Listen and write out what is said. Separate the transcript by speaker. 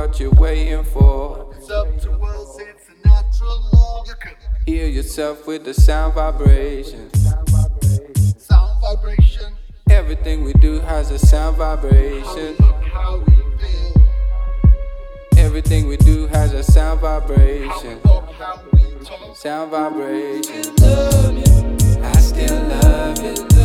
Speaker 1: what you're waiting for.
Speaker 2: It's up to us, it's a natural law. You can
Speaker 1: Heal yourself with the sound vibration.
Speaker 2: sound vibration.
Speaker 1: Everything we do has a sound vibration.
Speaker 2: Look how we feel.
Speaker 1: Everything we do has a sound vibration.
Speaker 2: Look how we talk.
Speaker 1: Sound vibration. Love you, I still love you.